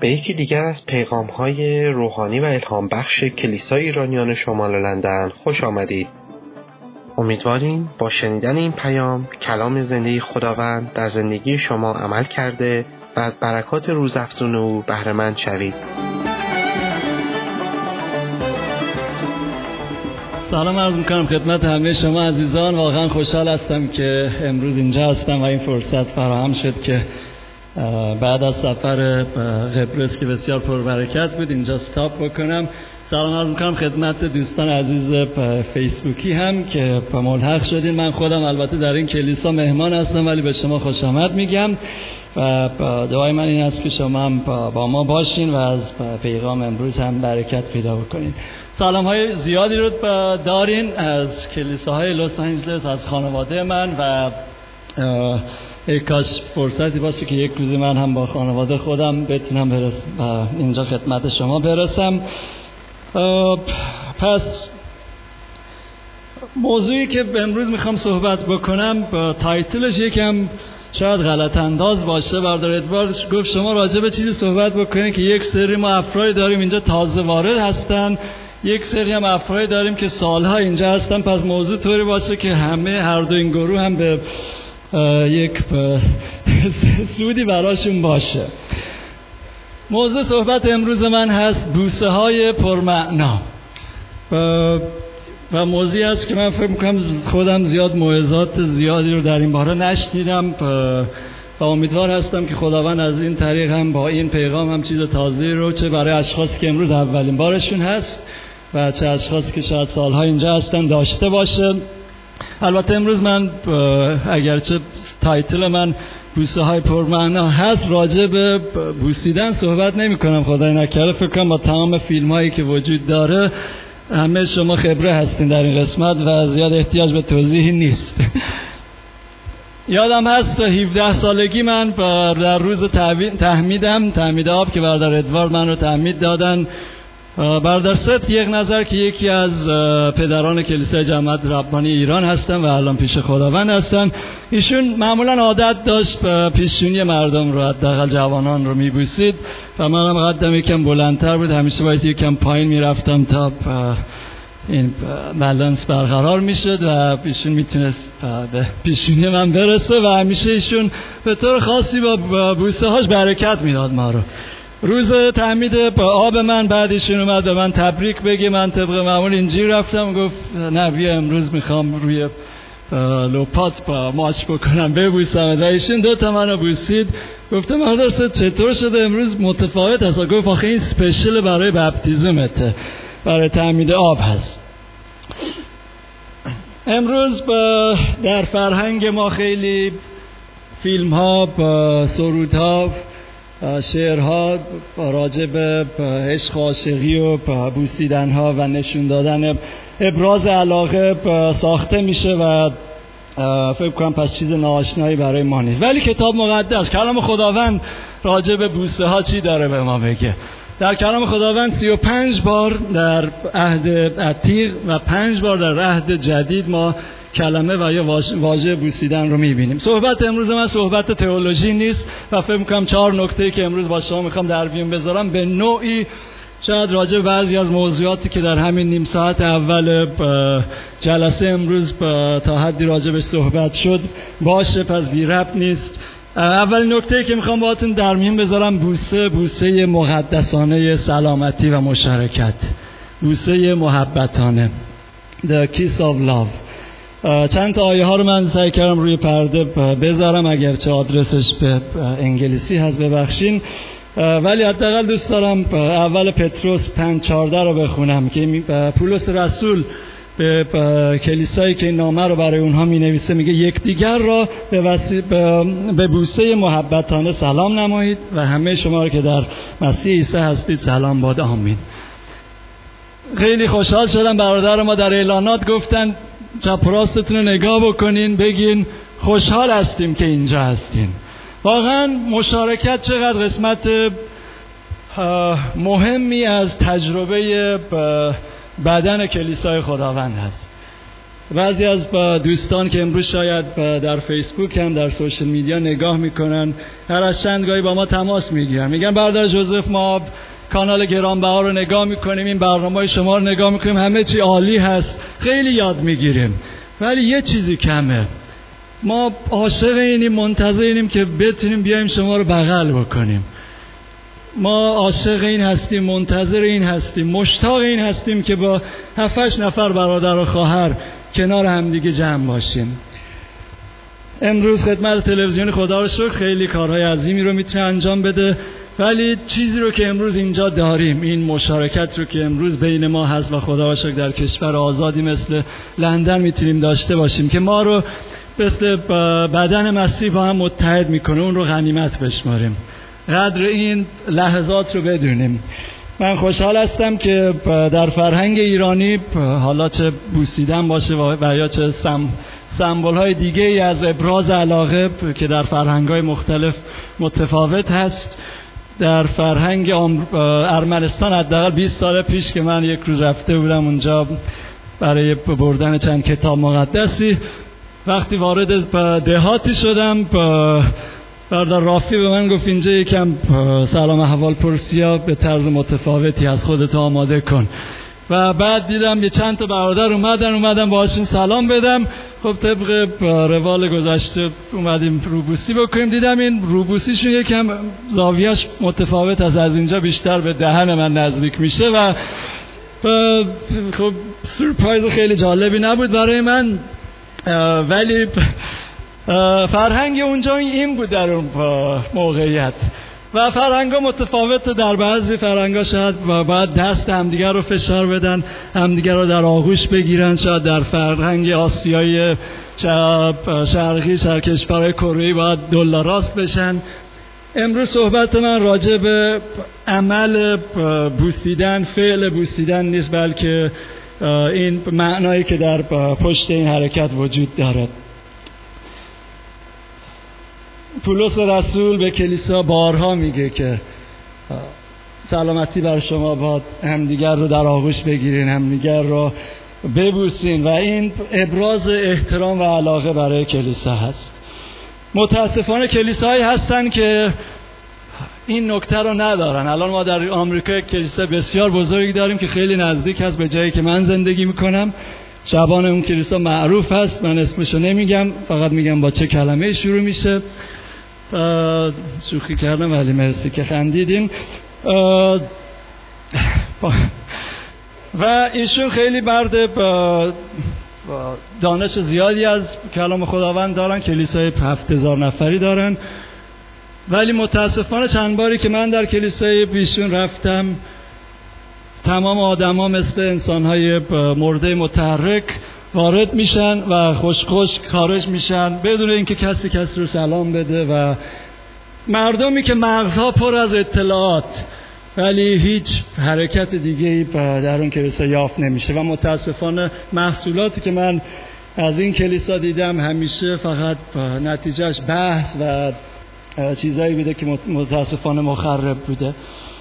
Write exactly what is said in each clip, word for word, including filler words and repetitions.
به یکی دیگر از پیغام‌های روحانی و الهام بخش کلیسای ایرانیان شمال لندن خوش آمدید. امیدواریم با شنیدن این پیام کلام زنده خداوند در زندگی شما عمل کرده و از برکات روزافزون او بهره مند شوید. سلام عرض می‌کنم خدمت همه شما عزیزان. واقعا خوشحال هستم که امروز اینجا هستم و این فرصت فراهم شد که بعد از سفر قبرس که بسیار پربرکت بود اینجا استاپ بکنم. سلام عرض می‌کنم خدمت دوستان عزیز فیسبوکی هم که ملحق شدین. من خودم البته در این کلیسا مهمان هستم ولی به شما خوش آمد میگم و دعای من این است که شما هم با ما باشین و از پیغام امروز هم برکت پیدا بکنین. سلام های زیادی رو دارین از کلیساهای لس آنجلس، از خانواده من و ای کاش فرصتی باشه که یک روزی من هم با خانواده خودم بتونم برسم اینجا خدمت شما برسم. پس موضوعی که امروز میخوام صحبت بکنم با تایتلش یکم شاید غلط انداز باشه. بردار ادوارد گفت شما راجع به چیزی صحبت بکنین که یک سری ما افراد داریم اینجا تازه وارد هستن، یک سری هم افراد داریم که سالها اینجا هستن. پس موضوع طوری باشه که همه هر دو این گروه هم به یک سودی براشون باشه. موضوع صحبت امروز من هست بوسه های پرمعنا و موضوعی است که من فکر میکنم خودم زیاد موعظات زیادی رو در این باره نشنیدم و امیدوار هستم که خداوند از این طریق هم با این پیغام هم چیز تازه‌ای رو چه برای اشخاصی که امروز اولین بارشون هست و چه اشخاصی که شاید سالها اینجا هستن داشته باشه. البته امروز من اگرچه تایتل من بوسه های پرمعنا هست راجع به بوسیدن صحبت نمی کنم. خدای نکرده فکر کنم با تمام فیلم هایی که وجود داره همه شما خبره هستین در این قسمت و زیاد احتیاج به توضیحی نیست. یادم هست هفده سالگی من در روز تحمیدم تحمید آب که برادر ادوارد من رو تحمید دادن، برادر ست یک نظر که یکی از پدران کلیسای جماعت ربانی ایران هستن و الان پیش خداوند هستن، ایشون معمولا عادت داشت پیشونی مردم رو حداقل جوانان رو میبوسید و منم قدم یکم بلندتر بود، همیشه باید یکم پایین میرفتم تا این بالانس برقرار میشد و ایشون میتونست به پیشونی من برسه و همیشه ایشون به طور خاصی با بوسه هاش برکت میداد ما رو. روز تحمید آب من بعدشون اومد به من تبریک بگه، من طبق معمول اینجوری رفتم گفت نه بیا امروز میخوام روی لوپات با ماچ بکنم ببوسم و ایشون دو تا منو بوسید. گفتم مادر چطور شده امروز متفاوت هست؟ گفت آخه این سپیشل برای بپتیزمته، برای تحمید آب هست. امروز با در فرهنگ ما خیلی فیلم ها، سرودها، شعرها راجع به عشق و عاشقی و بوسیدن ها و نشون دادن ابراز علاقه ساخته میشه و فکر کنم پس چیز ناآشنایی برای ما نیست. ولی کتاب مقدس کلام خداوند راجع به بوسه ها چی داره به ما بگه؟ در کلام خداوند سی و پنج بار در عهد عتیق و پنج بار در عهد جدید ما کلمه و یا واژه بوسیدن رو میبینیم. صحبت امروز من صحبت تئولوژی نیست و فکر میکنم چهار نکته‌ای که امروز با شما میخوام در میون بذارم به نوعی شاید راجع به بعضی از موضوعاتی که در همین نیم ساعت اول جلسه امروز تا حدی راجع به صحبت شد باشه، پس بی ربط نیست. اولین نکته‌ای که میخوام باهاتون در میون بذارم بوسه، بوسه مقدسانه سلامتی و مشارکت، بوسه محبتانه، the kiss of love. چند تا آیه ها رو من سعی کردم روی پرده بذارم، اگرچه آدرسش به انگلیسی هست ببخشین، ولی حداقل دوست دارم اول پتروس پنج چهارده رو بخونم که پولس رسول به کلیسایی که این نامه رو برای اونها می نویسه میگه یکدیگر را به, وسی... به بوسه محبتانه سلام نمایید و همه شما رو که در مسیح عیسی هستید سلام باد. آمین. خیلی خوشحال شدم برادر ما در اعلانات گفتن چپ راستتون رو نگاه بکنین بگین خوشحال هستیم که اینجا هستین. واقعا مشارکت چقدر قسمت مهمی از تجربه بدن کلیسای خداوند هست. بعضی از دوستان که امروز شاید در فیسبوک هم در سوشل میدیا نگاه میکنن، هر از چند گاهی با ما تماس میگیرن، میگن برادر جوزف ما کانال گرانبها رو نگاه میکنیم، این برنامه‌های شما رو نگاه میکنیم، همه چی عالی هست، خیلی یاد میگیریم، ولی یه چیزی کمه. ما عاشق اینیم، منتظر اینیم که بتونیم بیایم شما رو بغل بکنیم. ما عاشق این هستیم، منتظر این هستیم، مشتاق این هستیم که با هفت هشت نفر برادر و خواهر کنار هم دیگه جمع باشیم. امروز خدمت تلویزیون خدا رو شکر خیلی کارهای عظیمی رو میتونه انجام بده، ولی چیزی رو که امروز اینجا داریم، این مشارکت رو که امروز بین ما هست و خدا رو شکر در کشور آزادی مثل لندن میتونیم داشته باشیم که ما رو مثل بدن مسیح با هم متحد میکنه، اون رو غنیمت بشماریم، قدر این لحظات رو بدونیم. من خوشحال هستم که در فرهنگ ایرانی حالا چه بوسیدن باشه و یا چه سم سمبول های دیگه ای از ابراز علاقه که در فرهنگ های مختلف متفاوت هست، در فرهنگ ارمنستان حداقل بیست سال پیش که من یک روز رفته بودم اونجا برای بردن چند کتاب مقدسی، وقتی وارد دهاتی شدم برادر رافی به من گفت اینجا یکم سلام احوال پرسیا به طرز متفاوتی از خودت آماده کن، و بعد دیدم یه چند تا برادر اومدن اومدم باهاشون سلام بدم. خب طبق روال گذشته اومدیم روبوسی بکنیم، دیدم این روبوسیشون یکم زاویه‌اش متفاوت از از اینجا بیشتر به دهن من نزدیک میشه و خب سورپرایز خیلی جالبی نبود برای من، ولی فرهنگ اونجا این بود در اون موقعیت. و فرهنگا متفاوته، در بعضی فرهنگا شاید باید دست همدیگر رو فشار بدن، همدیگر رو در آغوش بگیرن، شاید در فرهنگ آسیایی شرقی شرق کشورهای کره‌ای باید دل راست بشن. امروز صحبت من راجع به عمل بوسیدن، فعل بوسیدن نیست، بلکه این معنایی که در پشت این حرکت وجود دارد. پولس رسول به کلیسا بارها میگه که سلامتی بر شما باد، همدیگر رو در آغوش بگیرین، همدیگر رو ببوسین، و این ابراز احترام و علاقه برای کلیسا هست. متاسفانه کلیساهایی هستن که این نکته رو ندارن. الان ما در آمریکا یک کلیسا بسیار بزرگی داریم که خیلی نزدیک هست به جایی که من زندگی میکنم. شبان اون کلیسا معروف هست، من اسمشو نمیگم، فقط میگم با چه کلمه شروع میشه. شوخی کردم ولی مرسی که خندیدین. و ایشون خیلی مرد دانش زیادی از کلام خداوند دارن، کلیسای هفت هزار نفری دارن، ولی متاسفانه چند باری که من در کلیسای ایشون رفتم، تمام آدما مثل انسان‌های مرده متحرک وارد میشن و خوش خوش خارج میشن بدون اینکه کسی کسی رو سلام بده، و مردمی که مغزها پر از اطلاعات ولی هیچ حرکت دیگه‌ای در اون کلیسا یافت نمیشه. و متاسفانه محصولاتی که من از این کلیسا دیدم همیشه فقط نتیجهش بحث و چیزایی بوده که متاسفانه مخرب بوده.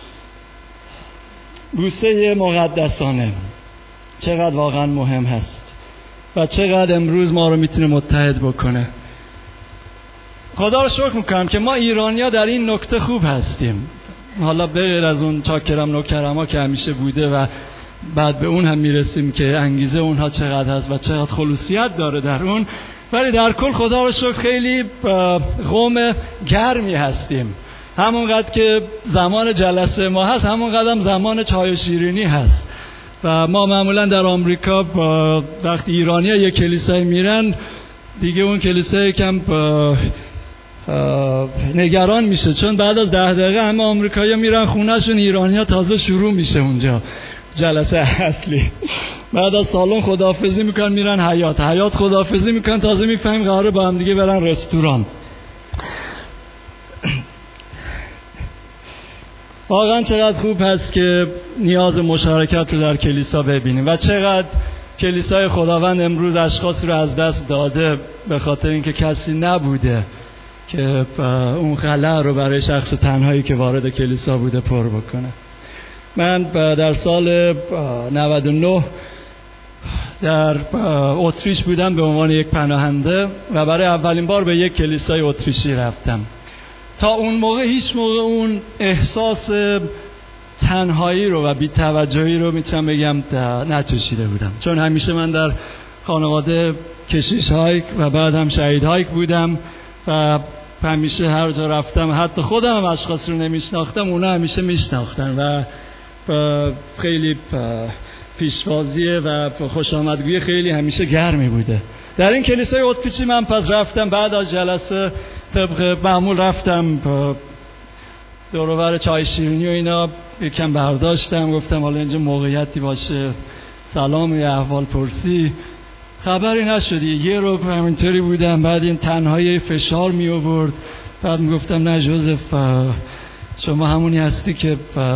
بوسه مقدسانه چقدر واقعا مهم هست و چقدر امروز ما رو میتونه متحد بکنه. خدا رو شکر میکنم که ما ایرانیا در این نکته خوب هستیم، حالا غیر از اون چاکرم نوکرما که همیشه بوده و بعد به اون هم میرسیم که انگیزه اونها چقدر هست و چقدر خلوصیت داره در اون، ولی در کل خدا رو شکر خیلی قوم گرمی هستیم. همونقدر که زمان جلسه ما هست همونقدر هم زمان چای و شیرینی هست. و ما معمولا در آمریکا وقتی ایرانی‌ها یک کلیسای میرن دیگه اون کلیسای کم نگران میشه، چون بعد از ده دقیقه همه آمریکایی‌ها میرن خونه‌شون، ایرانی‌ها تازه شروع میشه اونجا جلسه اصلی. بعد از سالن خداحافظی میکنن میرن حیاط، حیاط خداحافظی میکنن، تازه میفهمیم قراره با هم دیگه برن رستوران. واقعا چقدر خوب هست که نیاز مشارکت رو در کلیسا ببینیم و چقدر کلیسای خداوند امروز اشخاصی رو از دست داده به خاطر اینکه کسی نبوده که اون خلا رو برای شخص تنهایی که وارد کلیسا بوده پر بکنه. من در سال نود و نه در اتریش بودم به عنوان یک پناهنده و برای اولین بار به یک کلیسای اتریشی رفتم. تا اون موقع هیچ موقع اون احساس تنهایی رو و بی‌توجهی رو میتونم بگم نچشیده بودم، چون همیشه من در خانواده کشیش هایک و بعد هم شهید هایک بودم و همیشه هر جا رفتم، حتی خودم هم اشخاص رو نمیشناختم، اونا همیشه میشناختن و خیلی پیشوازی و خوش آمدگویی خیلی همیشه گرمی بوده. در این کلیسای اتریشی من پس رفتم، بعد از جلسه طبق معمول رفتم دور و بر چای شیرینی و اینا یکم برداشتم، گفتم حالا اینجا موقعیتی باشه سلام یا احوال پرسی. خبری نشد، یه رو همینطوری بودم، بعد این تنهایی فشار می آورد، بعد می گفتم نه جوزف شما همونی هستی که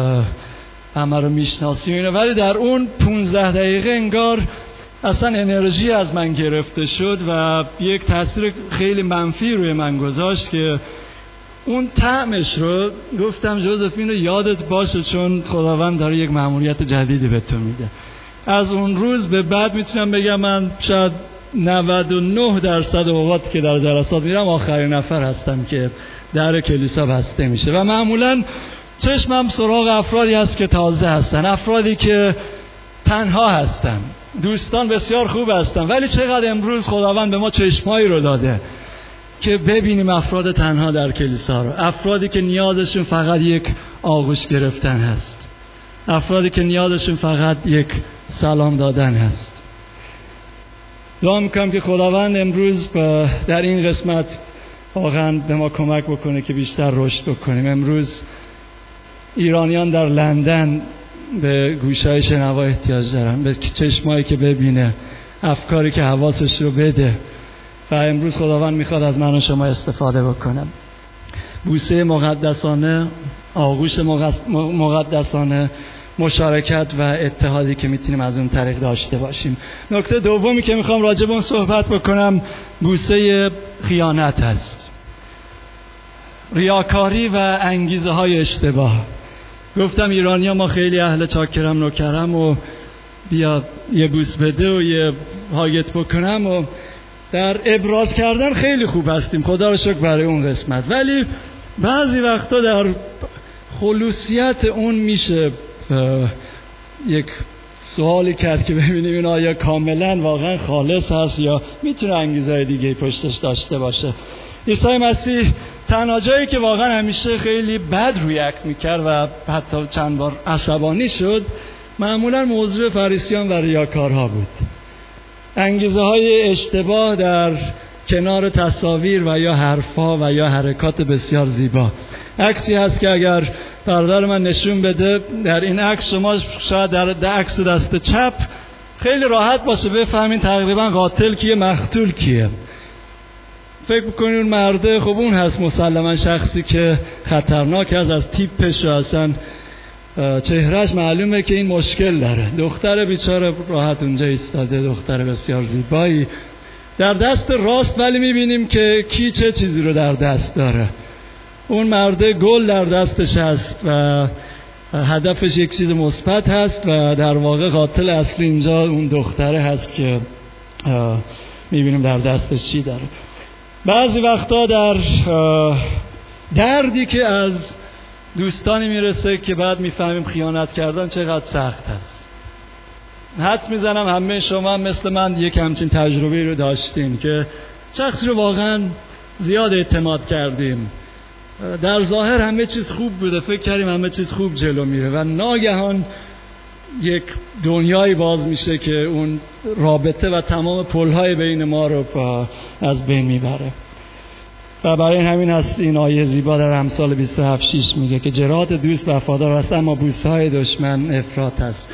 همه رو میشناسی و اینا. ولی در اون پونزده دقیقه انگار اصلا انرژی از من گرفته شد و یک تاثیر خیلی منفی روی من گذاشت که اون طعمش رو گفتم جوزف اینو یادت باشه، چون خداوند داره یک مأموریت جدیدی به تو میده. از اون روز به بعد میتونم بگم من شاید نود و نه درصد اوقات که در جلسات میرم آخرین نفر هستم که در کلیسا بسته میشه و معمولا چشمم سراغ افرادی هست که تازه هستن، افرادی که تنها هستن. دوستان بسیار خوب هستن، ولی چقدر امروز خداوند به ما چشمایی رو داده که ببینیم افراد تنها در کلیسا رو، افرادی که نیازشون فقط یک آغوش گرفتن هست، افرادی که نیازشون فقط یک سلام دادن هست. دعا میکنم که خداوند امروز در این قسمت واقعا به ما کمک بکنه که بیشتر رشد بکنیم. امروز ایرانیان در لندن به گوشهای شنوا احتیاج دارن، به چشمایی که ببینه، افکاری که حواسش رو بده و امروز خداوند میخواد از من و شما استفاده بکنم. بوسه مقدسانه، آغوش مقدسانه، مشارکت و اتحادی که میتونیم از اون طریق داشته باشیم. نکته دومی که میخوام راجع به اون صحبت بکنم بوسه خیانت هست، ریاکاری و انگیزه های اشتباه. گفتم ایرانی ها ما خیلی اهل چاکرم نوکرم و بیا یه بوس بده و یه حاگت بکنم و در ابراز کردن خیلی خوب هستیم، خدا رو شکر برای اون قسمت، ولی بعضی وقتا در خلوصیت اون میشه یک سوالی کرد که ببینیم این آیا کاملا واقعا خالص هست یا میتونه انگیزه دیگه پشتش داشته باشه. عیسی مسیح تنها جایی که واقعا همیشه خیلی بد ریاکت میکرد و حتی چند بار عصبانی شد معمولا موضوع فریسیان و ریاکارها بود. انگیزه های اشتباه در کنار تصاویر و یا حرفا و یا حرکات بسیار زیبا. عکسی هست که اگر برادر من نشون بده، در این عکس شما شاید در عکس دست چپ خیلی راحت باشه بفهمین تقریبا قاتل کیه، مقتول کیه. فکر بکنین اون مرده، خب اون هست مسلما شخصی که خطرناک هست، از تیپش و اصلا چهرهش معلومه که این مشکل داره. دختر بیچاره راحت اونجا ایستاده، دختر بسیار زیبایی در دست راست، ولی میبینیم که کی چه چیزی رو در دست داره. اون مرده گل در دستش هست و هدفش یک چیز مثبت هست و در واقع قاتل اصلی اینجا اون دختره هست که میبینیم در دستش چی داره. بعضی وقتا در دردی که از دوستانی میرسه که بعد میفهمیم خیانت کردن چقدر سخت هست. حدس میزنم همه شما هم مثل من یک همچین تجربه رو داشتین که شخصی رو واقعا زیاد اعتماد کردیم، در ظاهر همه چیز خوب بوده، فکر کردیم همه چیز خوب جلو میره و ناگهان یک دنیایی باز میشه که اون رابطه و تمام پلهای بین ما رو از بین میبره. و برای همین هست این آیه زیبا در امثال بیست و هفت شش میگه که جراحت دوست وفادار است اما بوسه‌های دشمن افراط است.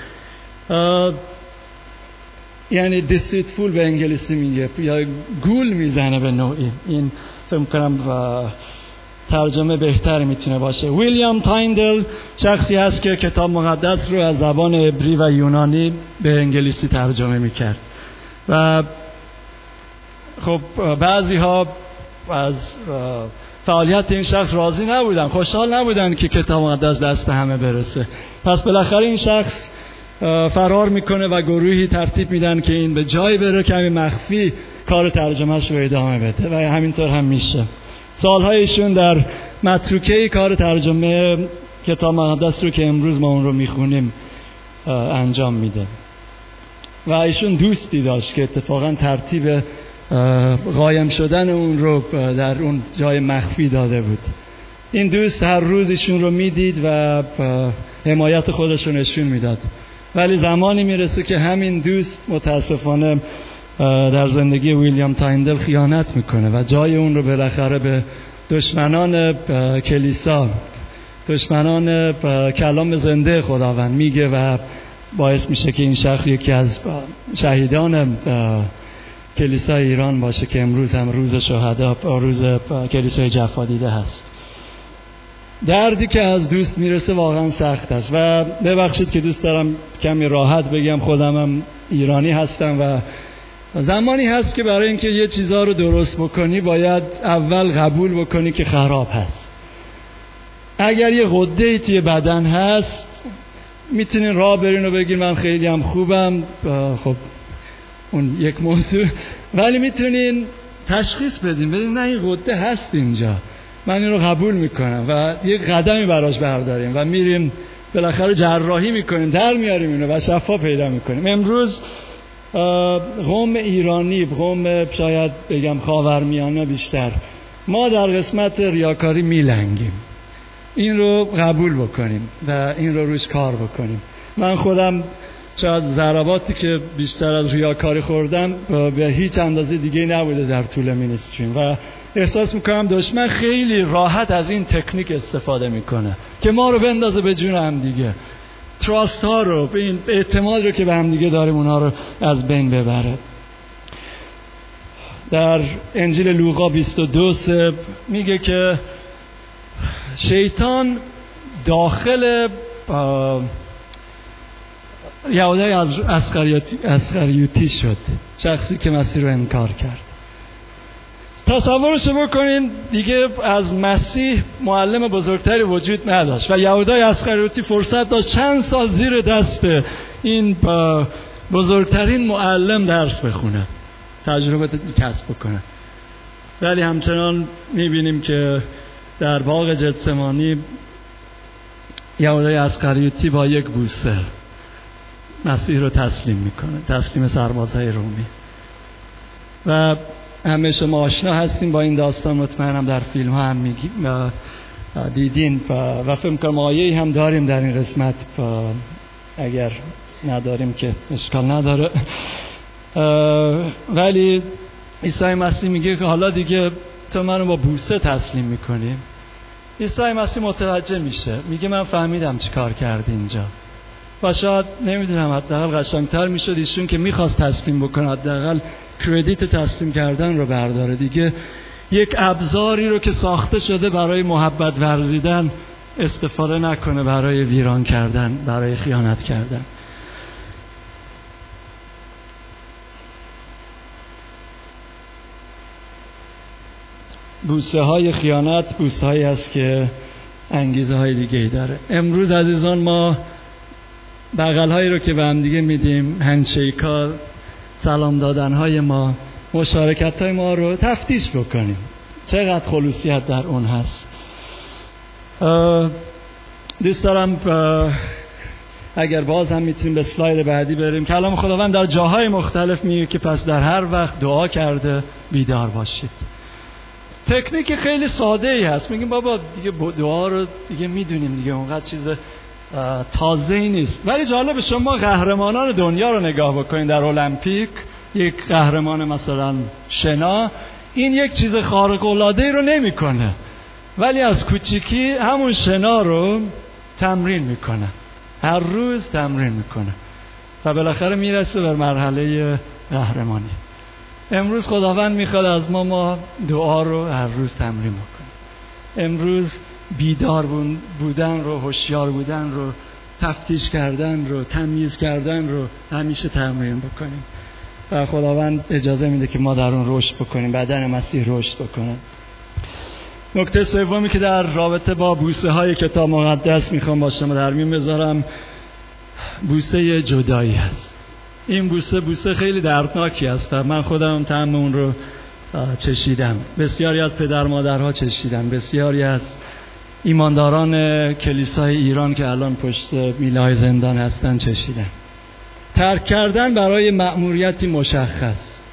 یعنی deceitful به انگلیسی میگه یا گول میزنه به نوعی. این فکر کنم ترجمه بهتری میتونه باشه. ویلیام تایندل شخصی هست که کتاب مقدس رو از زبان عبری و یونانی به انگلیسی ترجمه میکرد و خب بعضی ها از فعالیت این شخص راضی نبودن، خوشحال نبودن که کتاب مقدس دست همه برسه. پس بالاخره این شخص فرار میکنه و گروهی ترتیب میدن که این به جای بره کمی مخفی کار ترجمهش رو ادامه بده و همینطور هم میشه. سالهایشون در متروکه کار ترجمه کتاب مقدس رو که امروز ما اون رو میخونیم انجام میده. و ایشون دوستی داشت که اتفاقا ترتیب قایم شدن اون رو در اون جای مخفی داده بود. این دوست هر روز ایشون رو میدید و حمایت خودش رو نشون میداد، ولی زمانی میرسه که همین دوست متاسفانه در زندگی ویلیام تایندل خیانت میکنه و جای اون رو بالاخره به دشمنان کلیسا، دشمنان کلام زنده خداوند میگه و باعث میشه که این شخص یکی از شهیدان کلیسای ایران باشه که امروز هم روز شهدا، روز کلیسای جفا دیده هست. دردی که از دوست میرسه واقعا سخت است و ببخشید که دوست دارم کمی راحت بگم، خودم هم ایرانی هستم و زمانی هست که برای اینکه یه چیزا رو درست بکنی باید اول قبول بکنی که خراب هست. اگر یه غده‌ای توی بدن هست میتونین راه برین و بگین من خیلی هم خوبم، خب اون یک موضوع، ولی میتونین تشخیص بدین، بدین نه این غده هست اینجا، من این رو قبول میکنم و یک قدمی براش برداریم و میریم بالاخره جراحی میکنیم، در میاریم اینو و شفا پیدا میکنیم. امروز قوم ایرانی، قوم شاید بگم خاورمیانه بیشتر، ما در قسمت ریاکاری میلنگیم. این رو قبول بکنیم و این رو روش کار بکنیم. من خودم شاید ضرباتی که بیشتر از ریاکاری خوردم به هیچ اندازه دیگه نبوده در طول مینستریم و احساس میکنم دشمن خیلی راحت از این تکنیک استفاده میکنه که ما رو بندازه به جون هم دیگه، تراست ها رو، این اعتماد رو که به هم دیگه داریم اونها رو از بین ببره. در انجیل لوقا بیست و دو میگه که شیطان داخل یهودا از اسخریوتی شد، شخصی که مسیح رو انکار کرد. تصورش بکنین دیگه از مسیح معلم بزرگتری وجود نداشت و یهودا اسخریوتی فرصت داشت چند سال زیر دست این بزرگترین معلم درس بخونه، تجربه کسب بکنه، ولی همچنان میبینیم که در باغ گتسمانی یهودا اسخریوتی با یک بوسه مسیح رو تسلیم میکنه، تسلیم سربازهای رومی. و همه شما آشنا هستیم با این داستان، مطمئنم در فیلم ها هم میگیم دیدین و فکر کنم آیه‌ای هم داریم در این قسمت، اگر نداریم که اشکال نداره. ولی عیسی مسیح میگه که حالا دیگه تو منو با بوسه تسلیم میکنی. عیسی مسیح متوجه میشه، میگه من فهمیدم چی کار کردی اینجا و شاید نمیدونم حداقل قشنگتر میشد ایشون که میخواست تسلیم بکنه، حداقل کردیت تسلیم کردن رو برداره دیگه، یک ابزاری رو که ساخته شده برای محبت ورزیدن استفاده نکنه برای ویران کردن، برای خیانت کردن. بوسه های خیانت بوسه هایی هست که انگیزه های دیگه ای داره. امروز عزیزان ما بغل هایی رو که به هم دیگه میدیم، هندشیک ها، سلام دادن های ما، مشارکت های ما رو تفتیش بکنیم چقدر خلوصیت در اون هست. دوست دارم اگر باز هم میتونیم به سلاید بعدی بریم. کلام خداوند در جاهای مختلف میگه که پس در هر وقت دعا کرده بیدار باشید. تکنیک خیلی ساده ای هست، میگیم بابا دیگه دعا رو دیگه میدونیم دیگه، اونقدر چیز تازه ای نیست. ولی جالب شما قهرمانان دنیا رو نگاه بکنید در المپیک، یک قهرمان مثلا شنا این یک چیز خارق العاده ای رو نمیکنه، ولی از کوچیکی همون شنا رو تمرین میکنه، هر روز تمرین میکنه و بالاخره میرسه به مرحله قهرمانی. امروز خداوند میخواد از ما ما دعا رو هر روز تمرین بکنیم. امروز بیدار بودن رو، هوشیار بودن رو، تفتیش کردن رو، تمیز کردن رو همیشه تمرین بکنیم و خداوند اجازه میده که ما در اون رشد بکنیم، بدن مسیح رشد بکنه. نکته سومی که در رابطه با بوسه های کتاب مقدس میخوام با شما در میون بذارم، بوسه جدایی هست. این بوسه بوسه خیلی دردناکی است و من خودم طعم اون رو چشیدم. بسیاری از پدر مادرها چشیدن، بسیاری از ایمانداران کلیسای ایران که الان پشت میله‌های زندان هستن چشیدن. ترک کردن برای مأموریتی مشخص.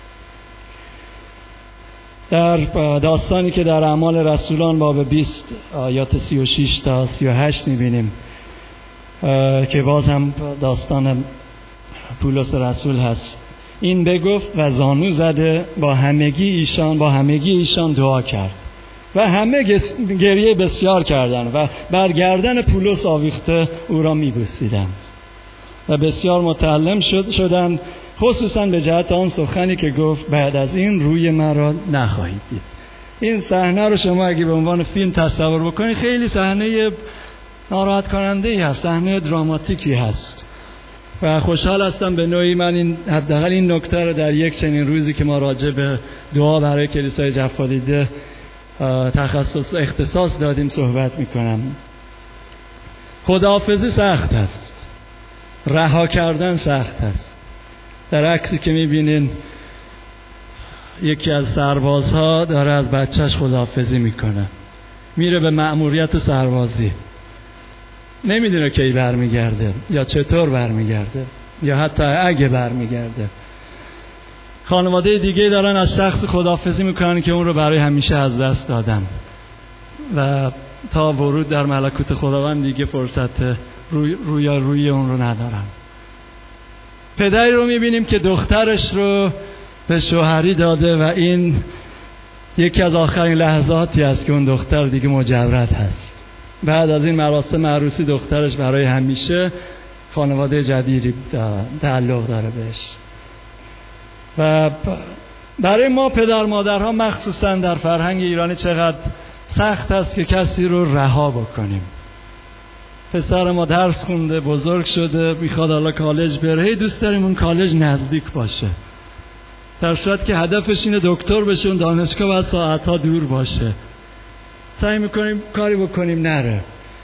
در داستانی که در اعمال رسولان باب بیست آیات سی و شش تا سی و هشت می‌بینیم که باز هم داستان پولس رسول هست. این بگفت و زانو زده با همگی ایشان با همگی ایشان دعا کرد و همه گریه بسیار کردند و بر گردن پولس آویخته او را می‌بوسیدند و بسیار متألم شد شدند، خصوصا به جهت آن سخنی که گفت بعد از این روی مرا نخواهید دید. این صحنه رو شما اگه به عنوان فیلم تصور بکنید خیلی صحنه ناراحت کننده ای هست، صحنه دراماتیکی هست و خوشحال هستم به نوعی من این حداقل این نکته رو در یک چنین روزی که ما راجع به دعا برای کلیسای جفا دیده تخصص اختصاص دادیم صحبت میکنم. خداحافظی سخت است، رها کردن سخت است. در عکسی که میبینین یکی از سربازها داره از بچهش خداحافظی میکنه، میره به مأموریت سربازی، نمیدونه کی برمیگرده یا چطور برمیگرده یا حتی اگه برمیگرده. خانواده دیگه دارن از شخص خداحافظی میکنن که اون رو برای همیشه از دست دادن و تا ورود در ملکوت خداوند دیگه فرصت روی روی روی اون رو ندارن. پدری رو میبینیم که دخترش رو به شوهری داده و این یکی از آخرین لحظاتی است که اون دختر دیگه مجرد هست. بعد از این مراسم عروسی دخترش برای همیشه خانواده جدیدی تعلق داره بهش. و برای ما پدر مادرها مخصوصا در فرهنگ ایرانی چقدر سخت است که کسی رو رها بکنیم. پسر ما درس خونده، بزرگ شده، میخواد حالا کالج بره، هی دوست داریم اون کالج نزدیک باشه، در صورت که هدفش اینه دکتر بشه، اون دانشگاه باید ساعتها دور باشه. سعی میکنیم کاری بکنیم نره.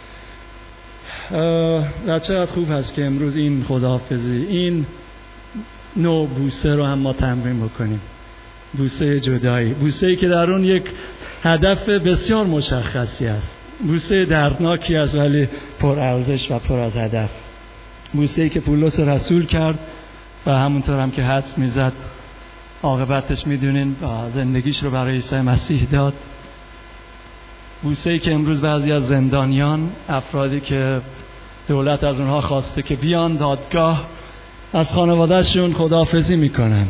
و چقدر خوب هست که امروز این خداحافظی، این نوع بوسه رو هم ما تمرین بکنیم. بوسه جدایی، بوسه‌ای که در اون یک هدف بسیار مشخصی است، بوسه دردناکی است ولی پر ارزش و پر از هدف. بوسه‌ای که پولس رسول کرد و همونطور هم که حدس میزد عاقبتش میدونین زندگیش رو برای عیسی مسیح داد. بوسه‌ای که امروز بعضی از زندانیان، افرادی که دولت از اونها خواسته که بیان دادگاه، از خانواده‌شون خداحافظی میکنن.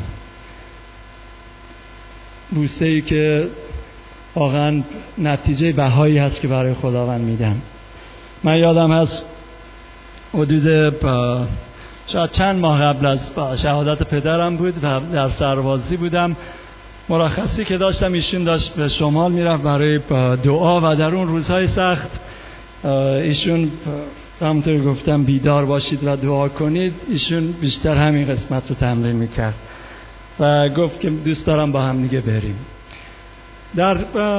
بوسه‌ای که واقعا نتیجه بهایی هست که برای خداوند میدن. من یادم هست حدود شاید چند ماه قبل از شهادت پدرم بود و در سربازی بودم. مرخصی که داشتم ایشون داشت به شمال میرفت برای دعا و در اون روزهای سخت ایشون همونطور گفتم بیدار باشید و دعا کنید. ایشون بیشتر همین قسمت رو تمرین میکرد و گفت که دوست دارم با هم دیگه بریم. در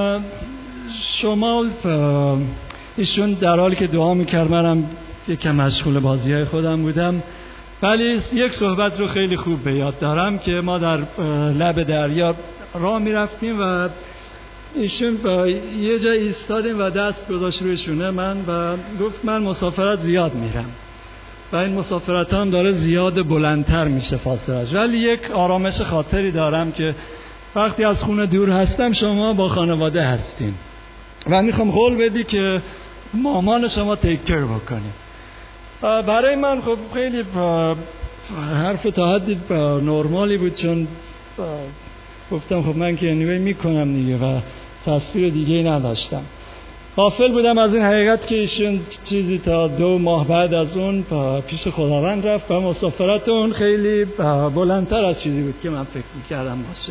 شمال ایشون در حالی که دعا میکرد، منم یکم مشغول بازی‌های خودم بودم، ولی یک صحبت رو خیلی خوب به یاد دارم که ما در لب دریا راه میرفتیم و ایشون با یه جای ایستادیم و دست گذاشت روی شونه من و گفت من مسافرت زیاد میرم و این مسافرت هم داره زیاد بلندتر میشه فاصلش، ولی یک آرامش خاطری دارم که وقتی از خونه دور هستم شما با خانواده هستین و میخوام قول بدی که مامان شما تیکر بکنی. برای من خب خیلی حرف تا حدی نرمالی بود، چون گفتم خب من که انیوی میکنم دیگه و تصویر دیگه نداشتم. غافل بودم از این حقیقت که ایشون چیزی تا دو ماه بعد از اون پیش خداوند رفت و مسافرت اون خیلی بلندتر از چیزی بود که من فکر میکردم باشه.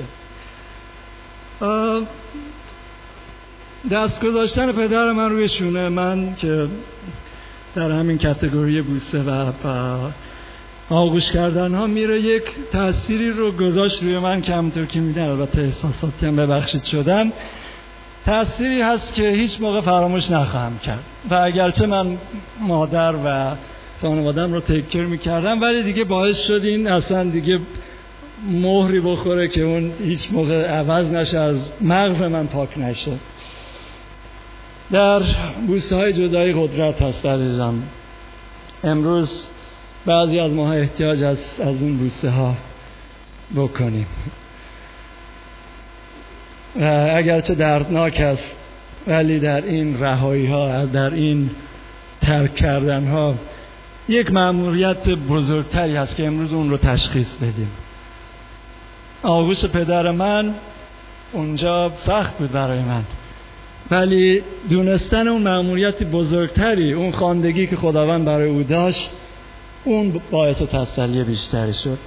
دست گذاشتن پدر من روی شونه من که در همین کاتگوری بوسه و آغوش کردن ها میره، یک تأثیری رو گذاشت روی من که همونطور که میدن البته احساساتی هم ببخشید شدم، تأثیری هست که هیچ موقع فراموش نخواهم کرد و اگرچه من مادر و خانوادم رو تکر میکردم، ولی دیگه باعث شد این اصلا دیگه مهری بخوره که اون هیچ موقع عوض نشه، از مغز من پاک نشه. در بوسه های جدایی قدرت هست عزیزم. امروز بعضی از ما احتیاج از, از این بوسه ها بکنیم. اگرچه دردناک است، ولی در این رهایی ها، در این ترک کردن ها یک مأموریت بزرگتری هست که امروز اون رو تشخیص بدیم. آغوش پدر من اونجا سخت بود برای من، ولی دونستن اون مأموریت بزرگتری، اون خواندگی که خداوند برای او داشت، اون باعث تسلی بیشتری شد.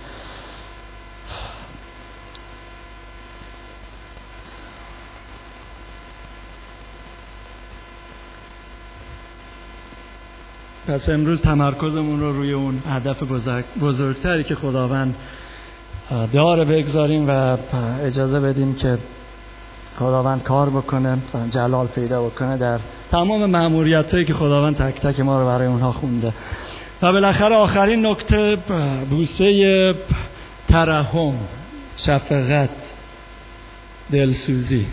پس امروز تمرکزمون رو روی اون هدف بزرگ بزرگتری که خداوند داره بگذاریم و اجازه بدیم که خداوند کار بکنه، جلال پیدا بکنه در تمام مأموریتایی که خداوند تک تک ما رو برای اونها خونده. و بالاخره آخرین نکته، بوسه ترحم، شفقت، دلسوزی،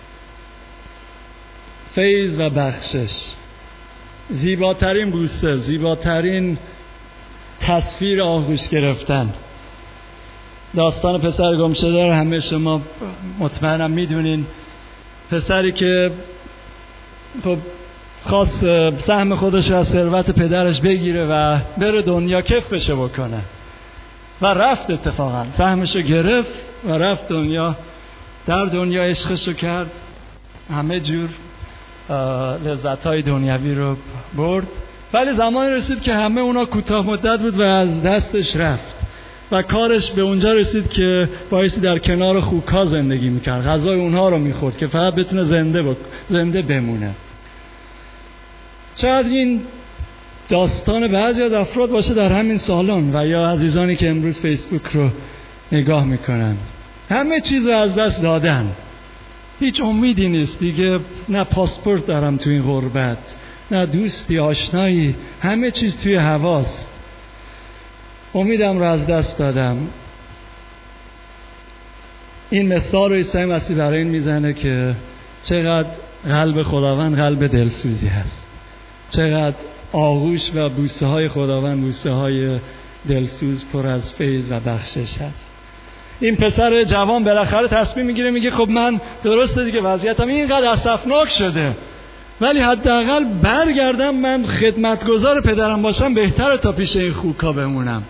فیض و بخشش. زیباترین بوسه، زیباترین تصویر آغوش گرفتن. داستان پسر گم شده رو همه شما مطمئنم میدونین. پسری که خب خواست سهم خودش رو از ثروت پدرش بگیره و بره دنیا کیف بشه بکنه و رفت، اتفاقا سهمش رو گرفت و رفت دنیا. در دنیا عشقش رو کرد، همه جور لذت‌های دنیوی رو برد، ولی زمانی رسید که همه اونا کوتاه مدت بود و از دستش رفت و کارش به اونجا رسید که بایستی در کنار خوک‌ها زندگی میکرد، غذای اونها رو میخورد که فقط بتونه زنده بک... زنده بمونه. شاید این داستان بعضی از افراد باشه در همین سالن و یا عزیزانی که امروز فیسبوک رو نگاه میکنن. همه چیز رو از دست دادن، هیچ امیدی نیست دیگه، نه پاسپورت دارم تو این غربت، نه دوستی آشنایی، همه چیز توی هواست، امیدم رو از دست دادم. این مثال رو عیسی مسیح برای این میزنه که چقدر قلب خداوند قلب دلسوزی هست، چقدر آغوش و بوسه های خداوند بوسه های دلسوز پر از فیض و بخشش هست. این پسر جوان بالاخره تصمیم میگیره، میگه خب من درسته دیگه وضعیتم اینقدر اسفناک شده، ولی حداقل برگردم من خدمتگزار پدرم باشم، بهتره تا پیش این خوکا بمونم.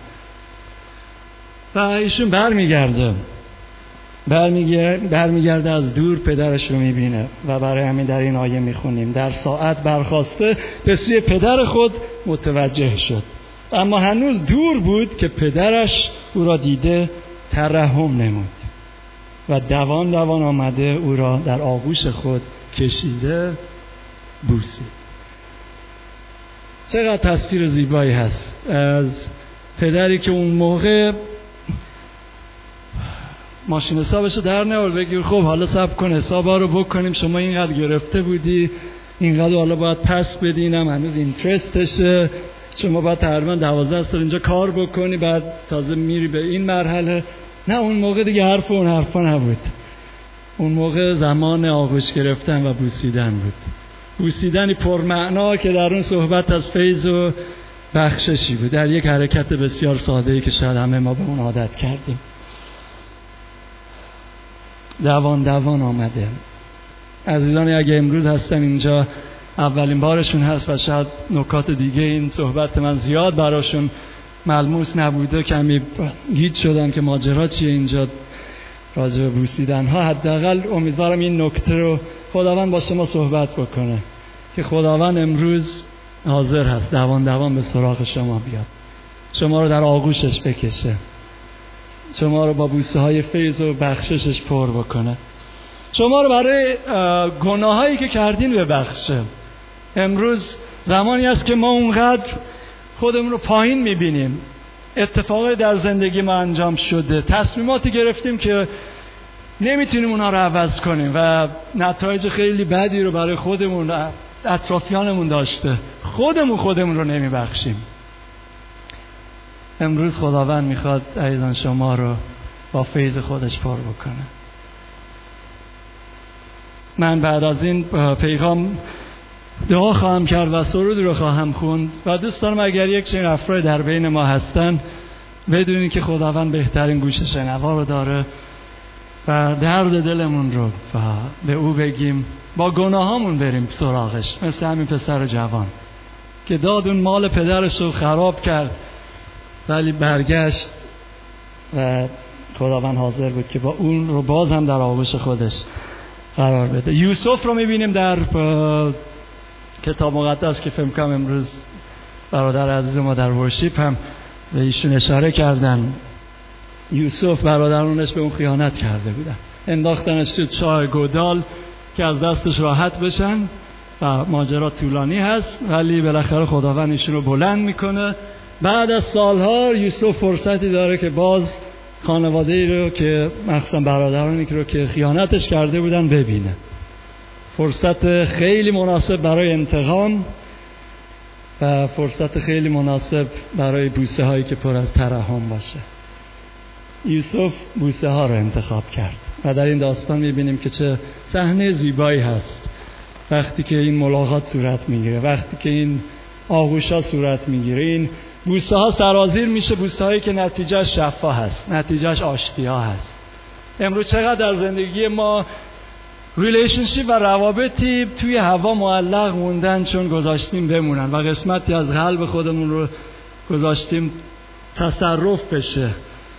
و ایشون برمیگرده برمیگرده برمیگرده از دور پدرش رو میبینه و برای همین در این آیه میخونیم در ساعت برخاسته به سوی پدر خود متوجه شد، اما هنوز دور بود که پدرش او را دیده ترحم نمود و دوان دوان آمده او را در آغوش خود کشیده بوسید. چقدر تصویر زیبایی هست از پدری که اون موقع ماشین حسابشو در نورد، بگیر خب حالا صبر کن حسابا رو بکنیم، شما اینقدر گرفته بودی، اینقدر حالا باید پس بدینم، هنوز اینترستشه، شما باید تقریبا دوازده سال اینجا کار بکنی، بعد تازه میری به این مرحله. نه، اون موقع دیگه حرف اون حرفا نبود. اون موقع زمان آغوش گرفتن و بوسیدن بود، بوسیدنی پرمعنا که در اون صحبت از فیض و بخششی بود، در یک حرکت بسیار ساده‌ای که شاید همه ما به اون عادت کردیم. دوان دوان آمده. عزیزانی اگه امروز هستن اینجا اولین بارشون هست و شاید نکات دیگه این صحبت من زیاد براشون ملموس نبوده، کمی گیج شدن که ماجرا چیه اینجا راجع به بوسیدن ها، حداقل امیدوارم این نکته رو خداوند با شما صحبت بکنه که خداوند امروز حاضر هست دوان دوان به سراغ شما بیاد، شما رو در آغوشش بکشه، شما رو با بوسه های فیض و بخششش پر بکنه، شما رو برای گناهایی که کردین ببخشه. امروز زمانی است که ما اونقدر خودمون رو پایین میبینیم، اتفاقی در زندگی ما انجام شده، تصمیماتی گرفتیم که نمیتونیم اونا رو عوض کنیم و نتایج خیلی بدی رو برای خودمون اطرافیانمون داشته، خودمون خودمون رو نمیبخشیم. امروز خداوند میخواد عزیزان شما رو با فیض خودش پر بکنه. من بعد از این پیغام دعا خواهم کرد و سرود رو خواهم خوند و دوست دارم اگر یک چنین افراد در بین ما هستن بدونی که خداوند بهترین گوش شنوا رو داره و درد دلمون رو به او بگیم، با گناهامون بریم سراغش، مثل همین پسر جوان که داد اون مال پدرش رو خراب کرد ولی برگشت و خداوند حاضر بود که با اون رو باز هم در آغوش خودش قرار بده. یوسف رو میبینیم در کتاب مقدس که فکر کنم امروز برادر عزیز ما در ورشیپ هم به ایشون اشاره کردن. یوسف برادرانش به اون خیانت کرده بودن، انداختنش تو چاه گودال که از دستش راحت بشن و ماجرا طولانی هست ولی بالاخره خداوند ایشون رو بلند میکنه. بعد از سالها یوسف فرصتی داره که باز خانواده‌ای رو که مخصوصا برادرانی رو که خیانتش کرده بودن ببینه. فرصت خیلی مناسب برای انتقام و فرصت خیلی مناسب برای بوسه هایی که پر از ترحم باشه. یوسف بوسه ها رو انتخاب کرد و در این داستان میبینیم که چه صحنه زیبایی هست وقتی که این ملاقات صورت میگیره، وقتی که این آغوش ها صورت میگیره، این بوسه ها سرازیر میشه، بوسه هایی که نتیجهش شفا هست، نتیجهش آشتی ها هست. امروز چقدر در زندگی ما ریلیشنشیپ و روابطی توی هوا معلق موندن چون گذاشتیم بمونن و قسمتی از قلب خودمون رو گذاشتیم تصرف بشه،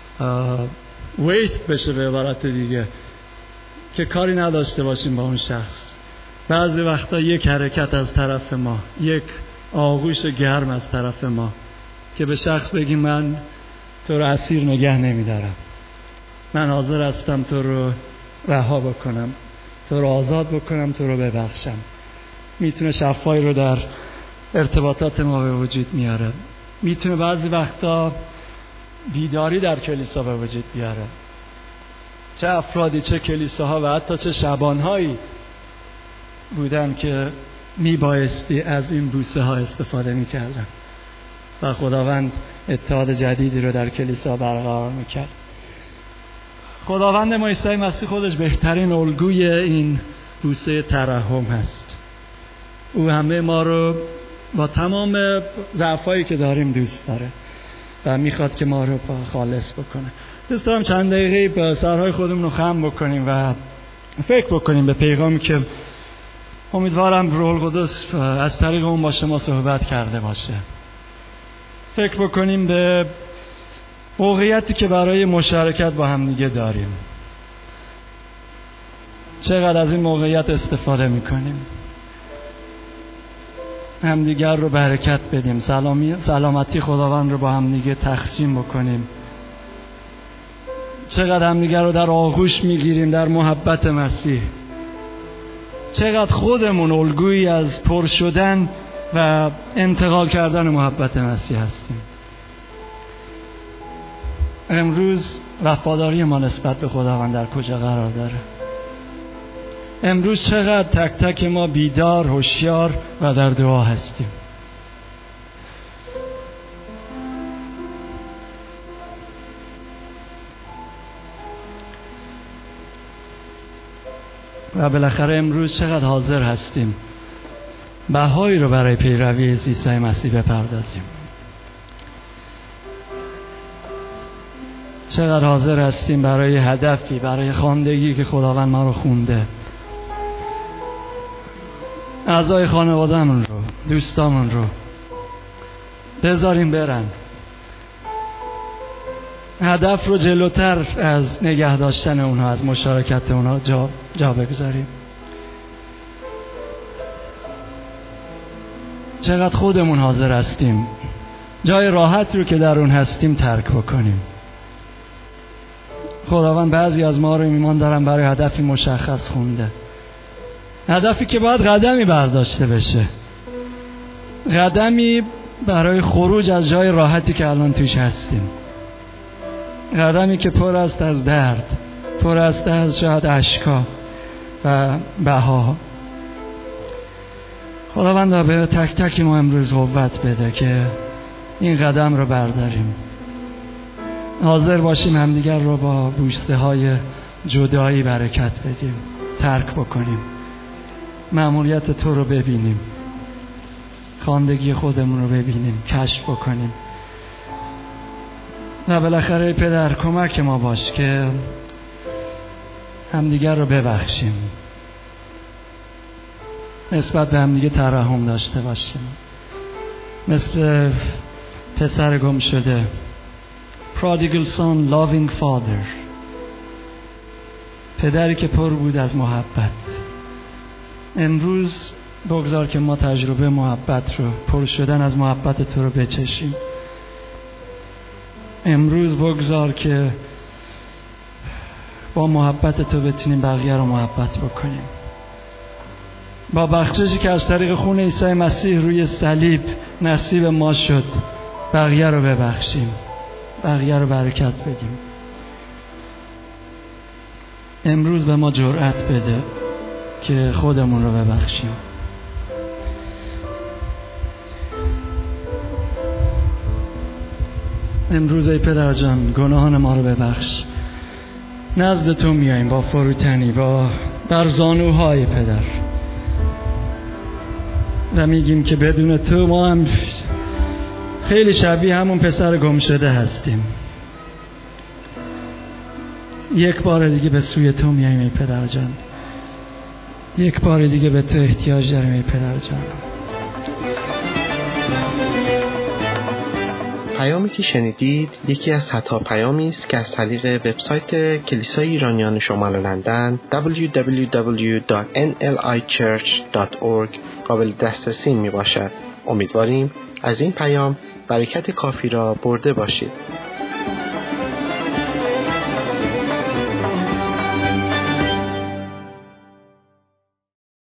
ویست بشه به عبارت دیگه، که کاری نداشته باشیم با اون شخص. بعضی وقتا یک حرکت از طرف ما، یک آغوش گرم از طرف ما که به شخص بگیم من تو رو اسیر نگه نمیدارم، من حاضر هستم تو رو رها بکنم، تو رو آزاد بکنم، تو رو ببخشم، میتونه شفایی رو در ارتباطات ما به وجود میاره. میتونه بعضی وقتا بیداری در کلیسا به وجود بیاره. چه افرادی، چه کلیساها و حتی چه شبانهایی بودن که میبایستی از این بوسه ها استفاده میکردن و خداوند اتحاد جدیدی رو در کلیسا برقرار میکرد. خداوند ما عیسی مسیح خودش بهترین الگوی این بوسه ترحم هست. او همه ما رو با تمام ضعفایی که داریم دوست داره و میخواد که ما رو خالص بکنه. دوست دارم چند دقیقه به سرهای خودمون رو خم بکنیم و فکر بکنیم به پیغامی که امیدوارم روح القدس از طریق اون با شما صحبت کرده باشه. فکر بکنیم به موقعیتی که برای مشارکت با هم دیگه داریم. چقدر از این موقعیت استفاده میکنیم؟ همدیگر رو برکت بدیم، سلامی سلامتی خداوند رو با هم دیگه تقسیم بکنیم. چقدر همدیگر رو در آغوش میگیریم در محبت مسیح. چقدر خودمون الگویی از پر شدن و انتقال کردن محبت مسیح هستیم. امروز وفاداری ما نسبت به خداوند در کجا قرار داره؟ امروز چقدر تک تک ما بیدار، هوشیار و در دعا هستیم؟ و بالاخره امروز چقدر حاضر هستیم بهایی رو برای پیروی از عیسی مسیح بپردازیم؟ چقدر حاضر هستیم برای هدفی، برای خواندگی که خداوند ما رو خونده، اعضای خانواده‌مون رو، دوستامون رو بذاریم برن، هدف رو جلوتر از نگه داشتن اونها، از مشارکت اونها جا, جا بگذاریم. چقدر خودمون حاضر هستیم جای راحت رو که در اون هستیم ترک بکنیم. خداوند بعضی از ما رو ایمان دارن برای هدفی مشخص خونده، هدفی که باید قدمی برداشته بشه، قدمی برای خروج از جای راحتی که الان توش هستیم، قدمی که پر است از درد، پر است از شاید اشکا و بها. خداوند به تک تک ما امروز قوت بده که این قدم رو برداریم. حاضر باشیم همدیگر رو با بوسه های جدایی برکت بدیم، ترک بکنیم، مأموریت تو رو ببینیم، خواندگی خودمون رو ببینیم، کشف بکنیم. و بالاخره ای پدر کمک ما باش که همدیگر رو ببخشیم، نسبت به همدیگه ترحم داشته باشیم، مثل پسر گم شده، prodigal son, loving father، پدری که پر بود از محبت. امروز بگذار که ما تجربه محبت رو، پر شدن از محبت تو رو بچشیم. امروز بگذار که با محبت تو بتونیم بقیه رو محبت بکنیم. با بخششی که از طریق خون عیسی مسیح روی صلیب نصیب ما شد، بقیه رو ببخشیم، بقیه رو برکت بدیم. امروز به ما جرأت بده که خودمون رو ببخشیم. امروز ای پدر جان گناهان ما رو ببخش. نزد تو میاییم با فروتنی، با بر زانوهای پدر، و میگیم که بدون تو ما هم خیلی شبیه همون پسر گم شده هستیم. یک بار دیگه به سوی تو میاییم ای پدر جان، یک بار دیگه به تو احتیاج داریم ای پدر جان. پیامی که شنیدید یکی از صدها پیامی است که از طریق وبسایت کلیسای ایرانیان شمال لندن دبلیو دبلیو دبلیو دات ان ال آی چرچ دات اورگ قابل دسترسی می باشد. امیدواریم از این پیام برکت کافی را برده باشید.